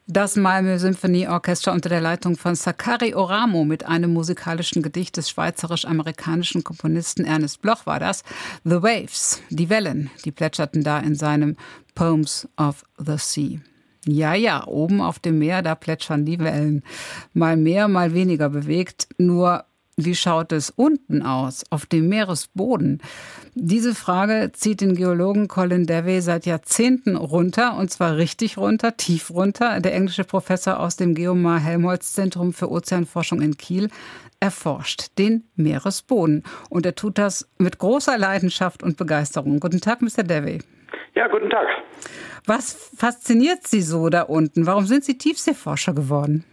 Das Malmö Symphonieorchester unter der Leitung von Sakari Oramo mit einem musikalischen Gedicht des schweizerisch-amerikanischen Komponisten Ernest Bloch war das. The Waves, die Wellen, die plätscherten da in seinem Poems of the Sea. Ja, oben auf dem Meer, da plätschern die Wellen. Mal mehr, mal weniger bewegt. Nur, wie schaut es unten aus, auf dem Meeresboden? Diese Frage zieht den Geologen Colin Davey seit Jahrzehnten runter, und zwar richtig runter, tief runter. Der englische Professor aus dem Geomar-Helmholtz-Zentrum für Ozeanforschung in Kiel erforscht den Meeresboden. Und er tut das mit großer Leidenschaft und Begeisterung. Guten Tag, Mr. Davey. Ja, guten Tag. Was fasziniert Sie so da unten? Warum sind Sie Tiefseeforscher geworden?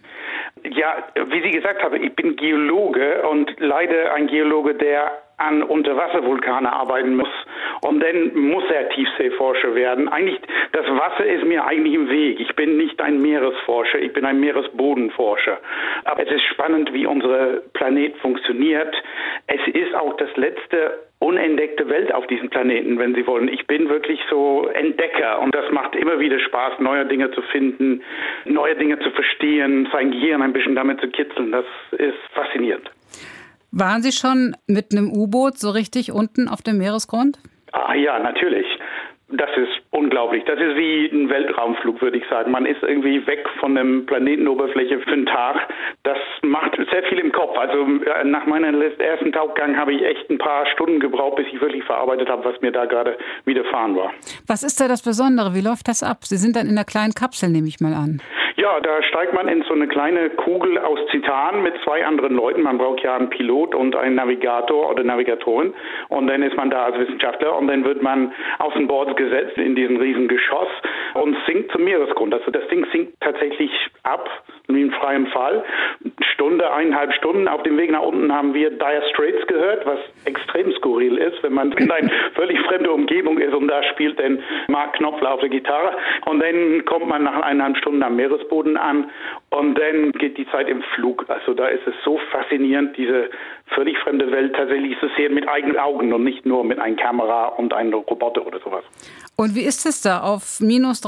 Ja, wie Sie gesagt haben, ich bin Geologe und leider ein Geologe, der an Unterwasservulkane arbeiten muss. Und dann muss er Tiefseeforscher werden. Eigentlich, das Wasser ist mir eigentlich im Weg. Ich bin nicht ein Meeresforscher, ich bin ein Meeresbodenforscher. Aber es ist spannend, wie unser Planet funktioniert. Es ist auch das letzte unentdeckte Welt auf diesem Planeten, wenn Sie wollen. Ich bin wirklich so Entdecker und das macht immer wieder Spaß, neue Dinge zu finden, neue Dinge zu verstehen, sein Gehirn ein bisschen damit zu kitzeln. Das ist faszinierend. Waren Sie schon mit einem U-Boot so richtig unten auf dem Meeresgrund? Ah ja, natürlich. Das ist unglaublich. Das ist wie ein Weltraumflug, würde ich sagen. Man ist irgendwie weg von der Planetenoberfläche für einen Tag. Das macht sehr viel im Kopf. Also nach meinem ersten Tauchgang habe ich echt ein paar Stunden gebraucht, bis ich wirklich verarbeitet habe, was mir da gerade widerfahren war. Was ist da das Besondere? Wie läuft das ab? Sie sind dann in einer kleinen Kapsel, nehme ich mal an. Ja, da steigt man in so eine kleine Kugel aus Titan mit zwei anderen Leuten. Man braucht ja einen Pilot und einen Navigator oder Navigatorin. Und dann ist man da als Wissenschaftler und dann wird man auf den Bord gesetzt in diesen riesen Geschoss und sinkt zum Meeresgrund. Also das Ding sinkt tatsächlich ab, wie im freien Fall. Stunde, 1,5 Stunden. Auf dem Weg nach unten haben wir Dire Straits gehört, was extrem skurril ist, wenn man in eine völlig fremde Umgebung ist und da spielt dann Mark Knopfler auf der Gitarre. Und dann kommt man nach 1,5 Stunden am Meeresboden an und dann geht die Zeit im Flug. Also da ist es so faszinierend, diese völlig fremde Welt tatsächlich zu sehen mit eigenen Augen und nicht nur mit einer Kamera und einem Roboter oder sowas. Und wie ist es da auf minus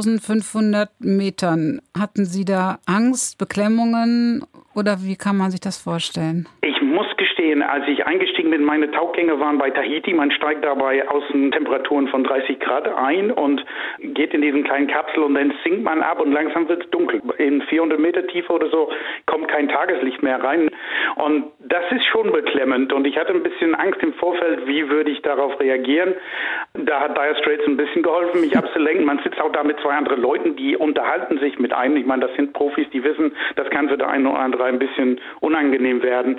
3.500 Metern? Hatten Sie da Angst, Beklemmungen oder wie kann man sich das vorstellen? Ich muss gestehen, als ich eingestiegen bin, meine Tauchgänge waren bei Tahiti. Man steigt dabei Außentemperaturen von 30 Grad ein und geht in diesen kleinen Kapsel und dann sinkt man ab und langsam wird es dunkel. In 400 Meter Tiefe oder so kommt kein Tageslicht mehr rein. Und das ist schon beklemmend. Und ich hatte ein bisschen Angst im Vorfeld, wie würde ich darauf reagieren. Da hat Dire Straits ein bisschen geholfen, mich abzulenken. Man sitzt auch da mit zwei anderen Leuten, die unterhalten sich mit einem. Ich meine, das sind Profis, die wissen, das kann für der eine oder andere ein bisschen unangenehm werden.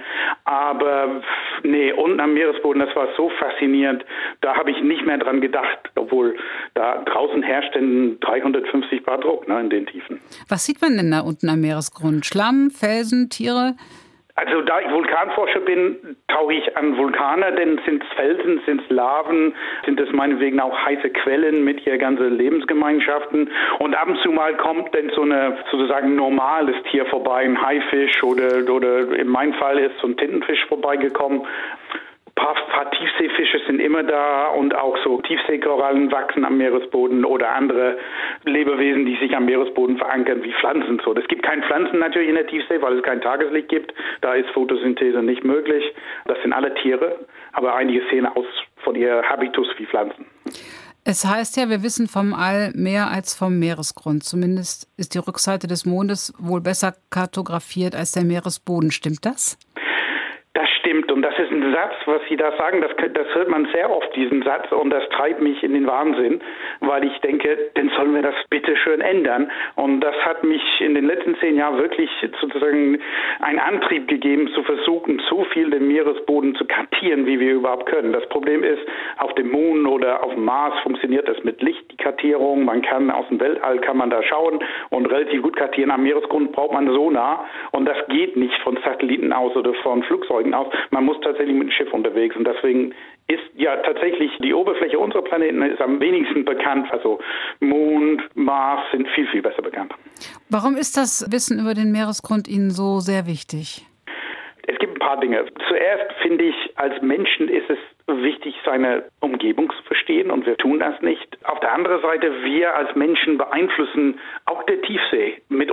Aber nee, unten am Meeresboden, das war so faszinierend. Da habe ich nicht mehr dran gedacht, obwohl da draußen herrscht denn 350 Bar Druck in den Tiefen. Was sieht man denn da unten am Meeresgrund? Schlamm, Felsen, Tiere? Also da ich Vulkanforscher bin, tauche ich an Vulkane, denn sind es Felsen, sind es Laven, sind es meinetwegen auch heiße Quellen mit ihr ganze Lebensgemeinschaften und ab und zu mal kommt dann so eine sozusagen normales Tier vorbei, ein Haifisch oder in meinem Fall ist so ein Tintenfisch vorbeigekommen. Ein paar Tiefseefische sind immer da und auch so Tiefseekorallen wachsen am Meeresboden oder andere Lebewesen, die sich am Meeresboden verankern, wie Pflanzen. So, es gibt keine Pflanzen natürlich in der Tiefsee, weil es kein Tageslicht gibt. Da ist Photosynthese nicht möglich. Das sind alle Tiere, aber einige sehen aus von ihr Habitus wie Pflanzen. Es heißt ja, wir wissen vom All mehr als vom Meeresgrund. Zumindest ist die Rückseite des Mondes wohl besser kartografiert als der Meeresboden. Stimmt das? Das stimmt und das ist ein Satz, was Sie da sagen, das hört man sehr oft, diesen Satz, und das treibt mich in den Wahnsinn, weil ich denke, dann sollen wir das bitte schön ändern. Und das hat mich in den letzten 10 Jahren wirklich sozusagen einen Antrieb gegeben, zu versuchen, so viel den Meeresboden zu kartieren, wie wir überhaupt können. Das Problem ist, auf dem Mond oder auf dem Mars funktioniert das mit Licht, die Kartierung. Man kann aus dem Weltall, kann man da schauen und relativ gut kartieren. Am Meeresgrund braucht man Sonar und das geht nicht von Satelliten aus oder von Flugzeugen aus. Man muss tatsächlich mit dem Schiff unterwegs und deswegen ist ja tatsächlich die Oberfläche unserer Planeten ist am wenigsten bekannt. Also Mond, Mars sind viel, viel besser bekannt. Warum ist das Wissen über den Meeresgrund Ihnen so sehr wichtig? Es gibt ein paar Dinge. Zuerst finde ich, als Menschen ist es wichtig, seine Umgebung zu verstehen und wir tun das nicht. Auf der anderen Seite, wir als Menschen beeinflussen auch der Tiefsee mit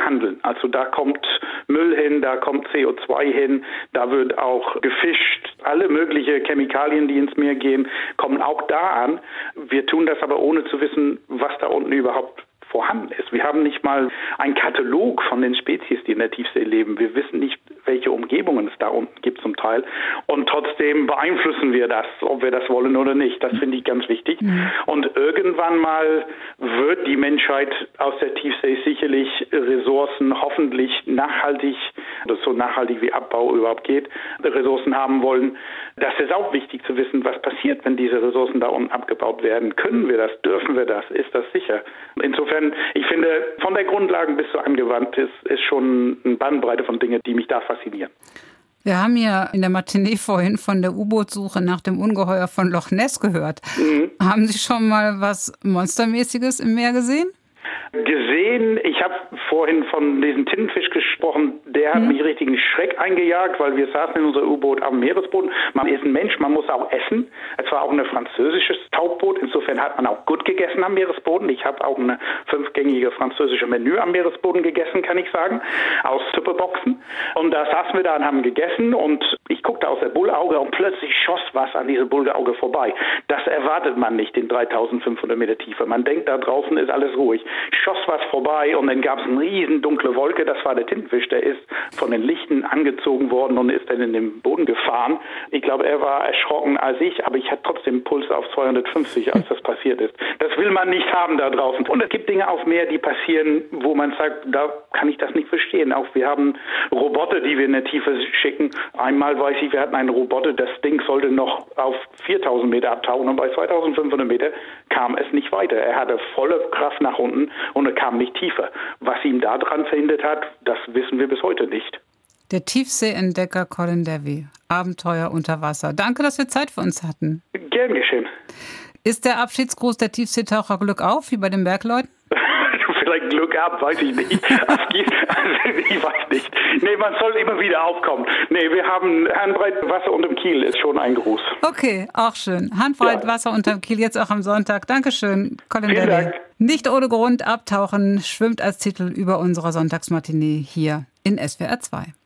behandeln. Also da kommt Müll hin, da kommt CO2 hin, da wird auch gefischt. Alle möglichen Chemikalien, die ins Meer gehen, kommen auch da an. Wir tun das aber ohne zu wissen, was da unten überhaupt vorhanden ist. Wir haben nicht mal einen Katalog von den Spezies, die in der Tiefsee leben. Wir wissen nicht, welche Umgebungen es da unten gibt zum Teil. Und trotzdem beeinflussen wir das, ob wir das wollen oder nicht. Das finde ich ganz wichtig. Und irgendwann mal wird die Menschheit aus der Tiefsee sicherlich Ressourcen hoffentlich nachhaltig, oder so nachhaltig wie Abbau überhaupt geht, Ressourcen haben wollen. Das ist auch wichtig zu wissen, was passiert, wenn diese Ressourcen da unten abgebaut werden. Können wir das? Dürfen wir das? Ist das sicher? Insofern, ich finde, von der Grundlage bis zu angewandt ist schon eine Bandbreite von Dingen, die mich da faszinieren. Wir haben ja in der Matinee vorhin von der U-Boot-Suche nach dem Ungeheuer von Loch Ness gehört. Haben Sie schon mal was Monstermäßiges im Meer gesehen? Gesehen, ich habe vorhin von diesem Tintenfisch gesprochen, der hat mich richtig einen Schreck eingejagt, weil wir saßen in unserem U-Boot am Meeresboden. Man ist ein Mensch, man muss auch essen. Es war auch ein französisches Tauchboot, insofern hat man auch gut gegessen am Meeresboden. Ich habe auch eine 5-gängige französische Menü am Meeresboden gegessen, kann ich sagen, aus Supperboxen. Und da saßen wir da und haben gegessen und ich guckte aus der Bullauge und plötzlich schoss was an diese Bullauge vorbei. Das erwartet man nicht in 3500 Meter Tiefe. Man denkt, da draußen ist alles ruhig. Schoss was vorbei und dann gab es eine riesen dunkle Wolke. Das war der Tintenfisch, der ist von den Lichten angezogen worden und ist dann in den Boden gefahren. Ich glaube, er war erschrocken als ich, aber ich hatte trotzdem einen Puls auf 250, als das passiert ist. Das will man nicht haben da draußen. Und es gibt Dinge auf Meer, die passieren, wo man sagt, da kann ich das nicht verstehen. Auch wir haben Roboter, die wir in der Tiefe schicken. Einmal weiß ich, wir hatten einen Roboter, das Ding sollte noch auf 4000 Meter abtauchen und bei 2500 Meter kam es nicht weiter. Er hatte volle Kraft nach unten und er kam nicht tiefer. Was ihm daran verhindert hat, das wissen wir bis heute nicht. Der Tiefseeentdecker Colin Davey. Abenteuer unter Wasser. Danke, dass wir Zeit für uns hatten. Gern geschehen. Ist der Abschiedsgruß der Tiefseetaucher Glück auf, wie bei den Bergleuten? Vielleicht Glück ab, weiß ich nicht. Ich weiß nicht. Nee, man soll immer wieder aufkommen. Nee, wir haben handbreit Wasser unterm Kiel, ist schon ein Gruß. Okay, auch schön. Handbreit Wasser unterm Kiel, jetzt auch am Sonntag. Dankeschön, Colin Vielen Davey. Dank. Nicht ohne Grund abtauchen schwimmt als Titel über unserer Sonntagsmatinee hier in SWR 2.